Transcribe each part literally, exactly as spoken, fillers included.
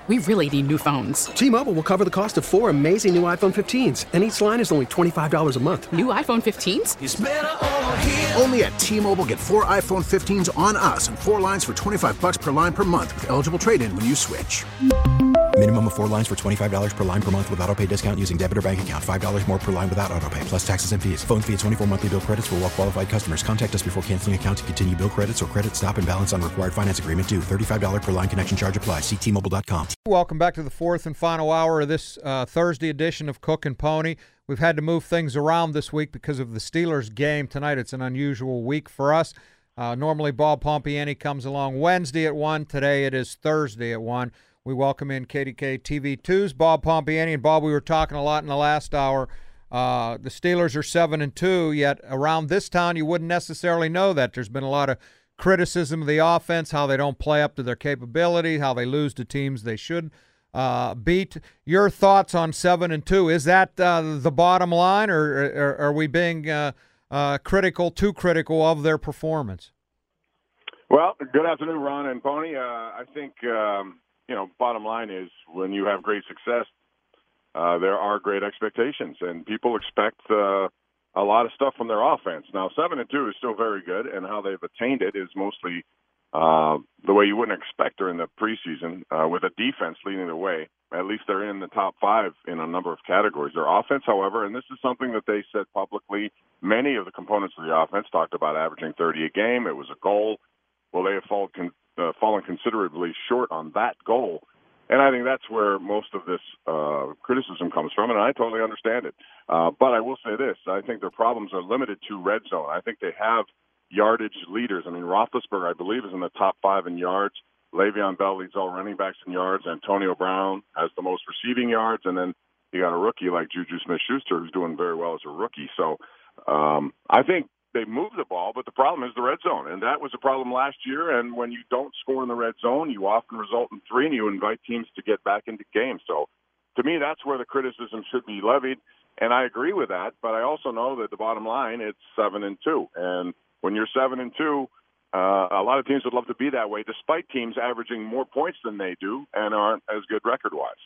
We really need new phones. T-Mobile will cover the cost of four amazing new iPhone fifteens, and each line is only twenty-five dollars a month. New iPhone fifteens? It's better over here. Only at T-Mobile, get four iPhone fifteens on us and four lines for twenty-five dollars per line per month with eligible trade-in when you switch. Minimum of four lines for twenty-five dollars per line per month with autopay discount using debit or bank account. five dollars more per line without autopay, plus taxes and fees. Phone fee at twenty-four monthly bill credits for well-qualified customers. Contact us before canceling account to continue bill credits or credit stop and balance on required finance agreement due. thirty-five dollars per line connection charge applies. See T Mobile dot com. Welcome back to the fourth and final hour of this uh, Thursday edition of Cook and Pony. We've had to move things around this week because of the Steelers game tonight. It's an unusual week for us. Uh, normally, Bob Pompiani comes along Wednesday at one. Today it is Thursday at one. We welcome in K D K T V two's Bob Pompiani. And, Bob, we were talking a lot in the last hour. Uh, the Steelers are seven and two, yet around this town you wouldn't necessarily know that. There's been a lot of criticism of the offense, how they don't play up to their capability, how they lose to teams they should uh, beat. Your thoughts on seven and two? Is that uh, the bottom line, or, or are we being uh, uh, critical, too critical of their performance? Well, good afternoon, Ron and Pony. Uh, I think, um, you know, bottom line is when you have great success, uh, there are great expectations, and people expect uh, a lot of stuff from their offense. Now, seven and two is still very good, and how they've attained it is mostly uh, the way you wouldn't expect during the preseason, uh, with a defense leading the way. At least they're in the top five in a number of categories. Their offense, however, and this is something that they said publicly, many of the components of the offense talked about averaging thirty a game. It was a goal. Well, they have fallen, con- uh, fallen considerably short on that goal. And I think that's where most of this uh, criticism comes from, and I totally understand it. Uh, but I will say this. I think their problems are limited to red zone. I think they have yardage leaders. I mean, Roethlisberger, I believe, is in the top five in yards. Le'Veon Bell leads all running backs in yards. Antonio Brown has the most receiving yards. And then you got a rookie like Juju Smith-Schuster who's doing very well as a rookie. So um, I think they move the ball, but the problem is the red zone, and that was a problem last year. And when you don't score in the red zone, you often result in three, and you invite teams to get back into games. So, to me, that's where the criticism should be levied, and I agree with that. But I also know that the bottom line, it's seven and two, and when you're seven and two, uh, a lot of teams would love to be that way, despite teams averaging more points than they do and aren't as good record-wise.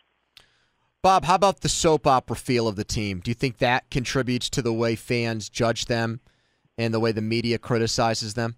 Bob, how about the soap opera feel of the team? Do you think that contributes to the way fans judge them and the way the media criticizes them?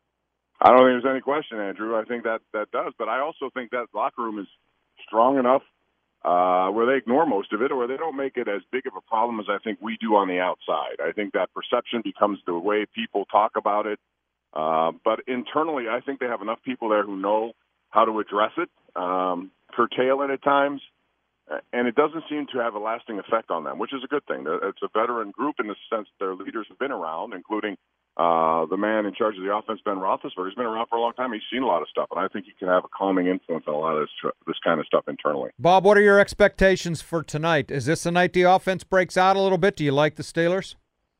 I don't think there's any question, Andrew. I think that that does. But I also think that locker room is strong enough uh, where they ignore most of it, or they don't make it as big of a problem as I think we do on the outside. I think that perception becomes the way people talk about it. Uh, but internally, I think they have enough people there who know how to address it, um, curtail it at times, and it doesn't seem to have a lasting effect on them, which is a good thing. It's a veteran group in the sense that their leaders have been around, including uh, the man in charge of the offense, Ben Roethlisberger. He's been around for a long time. He's seen a lot of stuff, and I think he can have a calming influence on a lot of this, this kind of stuff internally. Bob, what are your expectations for tonight? Is this the night the offense breaks out a little bit? Do you like the Steelers?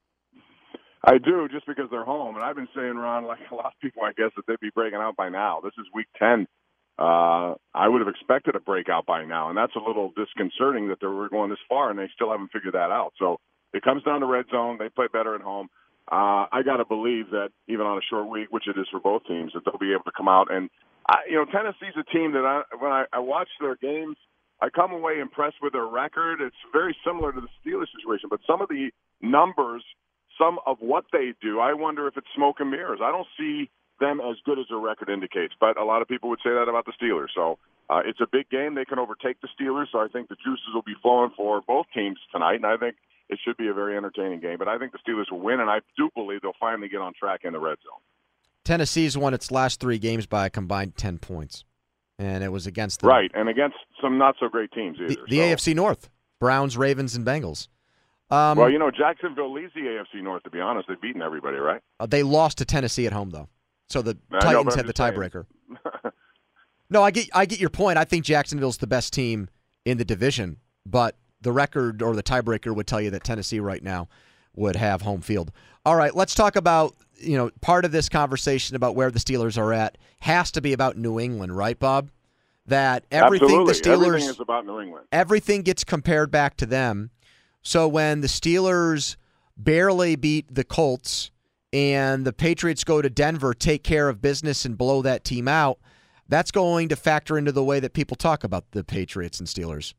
I do, just because they're home. And I've been saying, Ron, like a lot of people, I guess, that they'd be breaking out by now. This is week ten. Uh, I would have expected a breakout by now, and that's a little disconcerting that they were going this far, and they still haven't figured that out. So it comes down to red zone. They play better at home. Uh, I got to believe that even on a short week, which it is for both teams, that they'll be able to come out. And, I, you know, Tennessee's a team that I, when I, I watch their games, I come away impressed with their record. It's very similar to the Steelers situation, but some of the numbers, some of what they do, I wonder if it's smoke and mirrors. I don't see them as good as their record indicates, but a lot of people would say that about the Steelers. So uh, it's a big game. They can overtake the Steelers, so I think the juices will be flowing for both teams tonight, and I think it should be a very entertaining game. But I think the Steelers will win, and I do believe they'll finally get on track in the red zone. Tennessee's won its last three games by a combined ten points, and it was against the right, and against some not-so-great teams either. The, the so. A F C North, Browns, Ravens, and Bengals. Um, well, you know, Jacksonville leads the A F C North, to be honest. They've beaten everybody, right? Uh, they lost to Tennessee at home, though. So the I Titans know, had the tiebreaker. No, I get I get your point. I think Jacksonville's the best team in the division, but the record or the tiebreaker would tell you that Tennessee right now would have home field. All right, let's talk about, you know, part of this conversation about where the Steelers are at has to be about New England, right, Bob? That everything Absolutely. the Steelers everything is about New England. Everything gets compared back to them. So when the Steelers barely beat the Colts and the Patriots go to Denver, take care of business, and blow that team out, that's going to factor into the way that people talk about the Patriots and Steelers.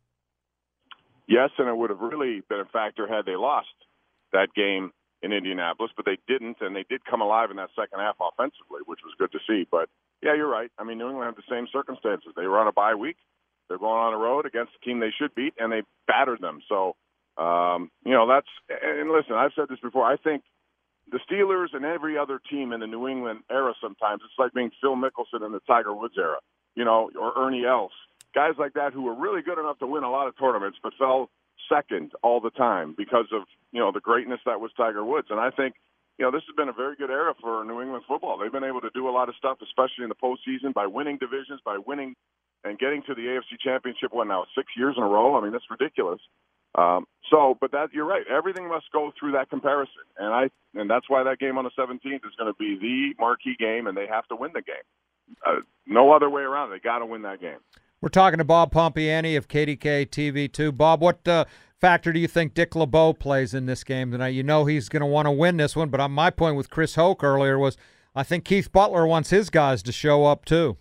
Yes, and it would have really been a factor had they lost that game in Indianapolis, but they didn't, and they did come alive in that second half offensively, which was good to see. But, yeah, you're right. I mean, New England had the same circumstances. They were on a bye week. They're going on the road against a team they should beat, and they battered them. So, um, you know, that's – and listen, I've said this before. I think the Steelers and every other team in the New England era sometimes, it's like being Phil Mickelson in the Tiger Woods era, you know, or Ernie Els. Guys like that who were really good enough to win a lot of tournaments but fell second all the time because of, you know, the greatness that was Tiger Woods. And I think, you know, this has been a very good era for New England football. They've been able to do a lot of stuff, especially in the postseason, by winning divisions, by winning and getting to the A F C Championship, what now, six years in a row? I mean, that's ridiculous. Um, so, but that you're right. Everything must go through that comparison. And I and that's why that game on the seventeenth is going to be the marquee game, and they have to win the game. Uh, no other way around. They got to win that game. We're talking to Bob Pompiani of K D K T V two. Bob, what uh, factor do you think Dick LeBeau plays in this game tonight? You know he's going to want to win this one, but on my point with Chris Hoke earlier was I think Keith Butler wants his guys to show up too.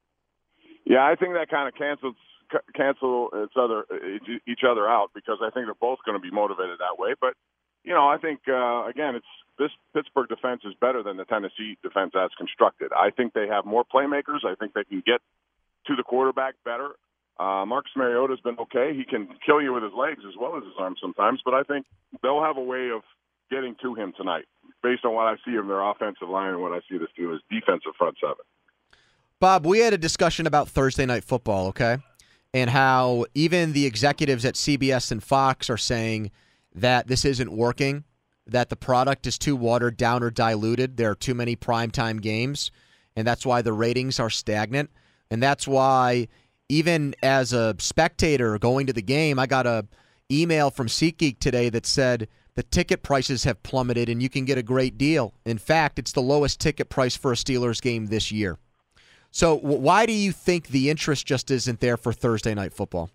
Yeah, I think that kind of cancels cancel each other each other out because I think they're both going to be motivated that way. But you know, I think uh, again, it's this Pittsburgh defense is better than the Tennessee defense as constructed. I think they have more playmakers. I think they can get to the quarterback better. Uh, Marcus Mariota's been okay. He can kill you with his legs as well as his arms sometimes, but I think they'll have a way of getting to him tonight based on what I see of their offensive line and what I see of the Steelers' defensive front seven. Bob, we had a discussion about Thursday Night Football, okay, and how even the executives at C B S and Fox are saying that this isn't working, that the product is too watered down or diluted. There are too many primetime games, and that's why the ratings are stagnant. And that's why even as a spectator going to the game, I got a email from SeatGeek today that said the ticket prices have plummeted and you can get a great deal. In fact, it's the lowest ticket price for a Steelers game this year. So why do you think the interest just isn't there for Thursday Night Football?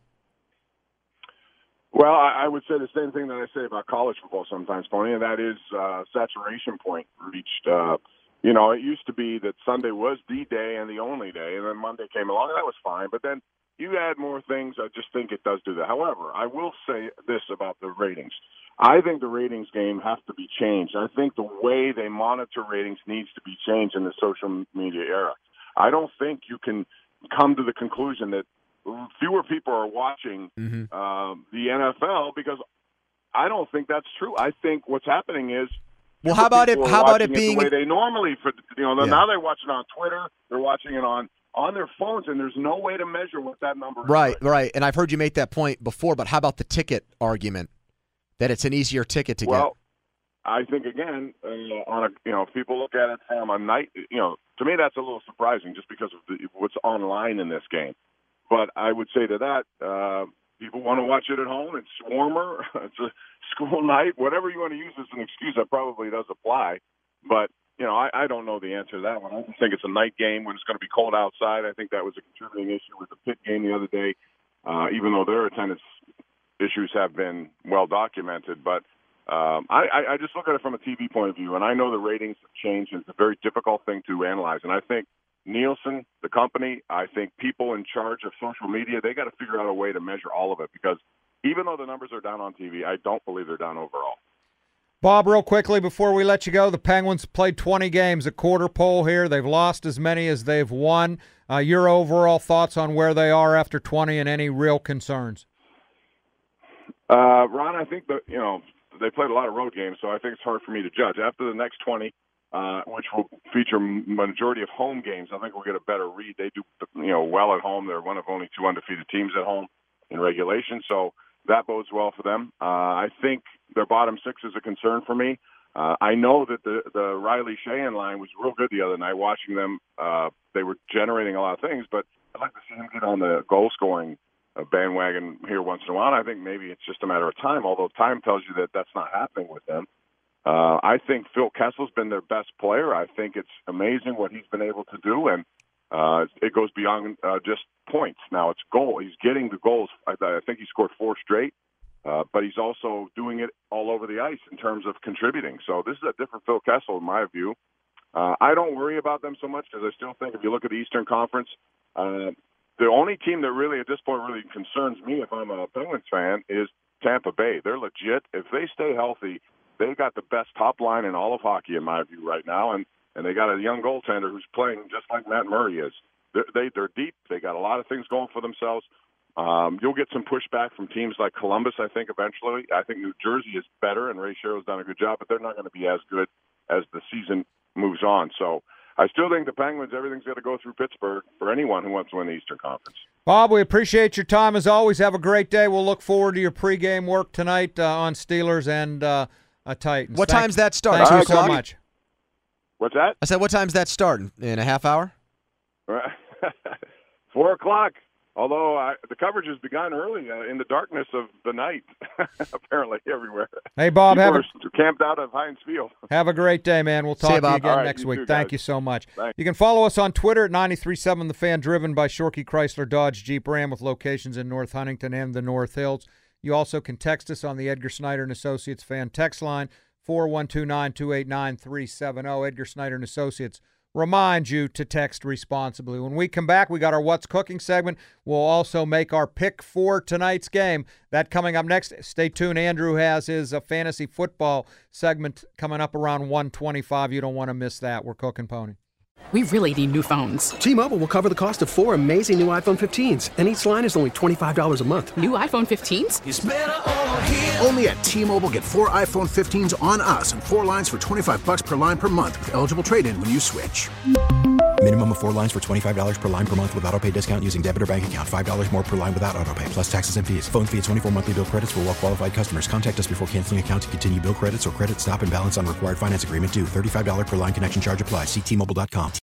Well, I would say the same thing that I say about college football sometimes, Tony, and that is uh, saturation point reached. Uh, You know, it used to be that Sunday was the day and the only day, and then Monday came along, and that was fine. But then you add more things, I just think it does do that. However, I will say this about the ratings. I think the ratings game has to be changed. I think the way they monitor ratings needs to be changed in the social media era. I don't think you can come to the conclusion that fewer people are watching mm-hmm. um, the N F L because I don't think that's true. I think what's happening is Well, how about it? How about it being the way they normally? For, you know, yeah. Now they watch it on Twitter. They're watching it on on their phones, and there's no way to measure what that number is. Right, right. And I've heard you make that point before. But how about the ticket argument? That it's an easier ticket to well, get. Well, I think again, uh, on a you know, if people look at it from a night, you know, to me that's a little surprising just because of the, what's online in this game. But I would say to that. Uh, People want to watch it at home. It's warmer. It's a school night. Whatever you want to use as an excuse, that probably does apply. But, you know, I, I don't know the answer to that one. I just think it's a night game when it's going to be cold outside. I think that was a contributing issue with the Pitt game the other day, uh, even though their attendance issues have been well documented. But um, I, I just look at it from a T V point of view, and I know the ratings have changed. And it's a very difficult thing to analyze. And I think Nielsen, the company, I think people in charge of social media, they got to figure out a way to measure all of it because even though the numbers are down on T V, I don't believe they're down overall. Bob, real quickly before we let you go, the Penguins played twenty games, a quarter pole here. They've lost as many as they've won. Uh, your overall thoughts on where they are after twenty and any real concerns? Uh, Ron, I think that, you know, they played a lot of road games, so I think it's hard for me to judge. After the next twenty, Uh, which will feature majority of home games, I think we'll get a better read. They do, you know, well at home. They're one of only two undefeated teams at home in regulation, so that bodes well for them. Uh, I think their bottom six is a concern for me. Uh, I know that the the Riley Sheahan line was real good the other night. Watching them, uh, they were generating a lot of things, but I'd like to see him get on the goal scoring uh, bandwagon here once in a while. I think maybe it's just a matter of time. Although time tells you that that's not happening with them. Uh, I think Phil Kessel's been their best player. I think it's amazing what he's been able to do, and uh, it goes beyond uh, just points. Now it's goal. He's getting the goals. I, I think he scored four straight, uh, but he's also doing it all over the ice in terms of contributing. So this is a different Phil Kessel, in my view. Uh, I don't worry about them so much because I still think if you look at the Eastern Conference, uh, the only team that really at this point really concerns me if I'm a Penguins fan is Tampa Bay. They're legit. If they stay healthy, they've got the best top line in all of hockey in my view right now, and, and they got a young goaltender who's playing just like Matt Murray is. They're, they, they're deep. They got a lot of things going for themselves. Um, you'll get some pushback from teams like Columbus, I think, eventually. I think New Jersey is better, and Ray Sherrill's done a good job, but they're not going to be as good as the season moves on. So I still think the Penguins, everything's got to go through Pittsburgh for anyone who wants to win the Eastern Conference. Bob, we appreciate your time as always. Have a great day. We'll look forward to your pregame work tonight uh, on Steelers and uh, uh, Titans. What Thank, time's that start? Thank All you right, so Cody. much. What's that? I said, what time's that start? In a half hour? Four o'clock. Although I, the coverage has begun early uh, in the darkness of the night, apparently everywhere. Hey, Bob, People have are a, camped out of Heinz Field. have a great day, man. We'll See talk you, to you Bob. again All right, next you week. too, Thank guys. you so much. Thanks. You can follow us on Twitter at ninety-three point seven The Fan, driven by Shorkey Chrysler Dodge Jeep Ram with locations in North Huntington and the North Hills. You also can text us on the Edgar Snyder and Associates fan text line, four one two, nine two eight, nine three seven zero. Edgar Snyder and Associates remind you to text responsibly. When we come back, we got our What's Cooking segment. We'll also make our pick for tonight's game. That coming up next. Stay tuned. Andrew has his uh, fantasy football segment coming up around one twenty-five. You don't want to miss that. We're Cooking Pony. We really need new phones. T-Mobile will cover the cost of four amazing new iPhone fifteens, and each line is only twenty-five dollars a month. New iPhone fifteens? Only at T-Mobile, get four iPhone fifteens on us and four lines for twenty-five bucks per line per month with eligible trade-in when you switch. Minimum of four lines for twenty-five dollars per line per month with autopay discount using debit or bank account. five dollars more per line without autopay, plus taxes and fees. Phone fee at twenty-four monthly bill credits for well-qualified customers. Contact us before canceling account to continue bill credits or credit stop and balance on required finance agreement due. thirty-five dollars per line connection charge applies. See T Mobile dot com.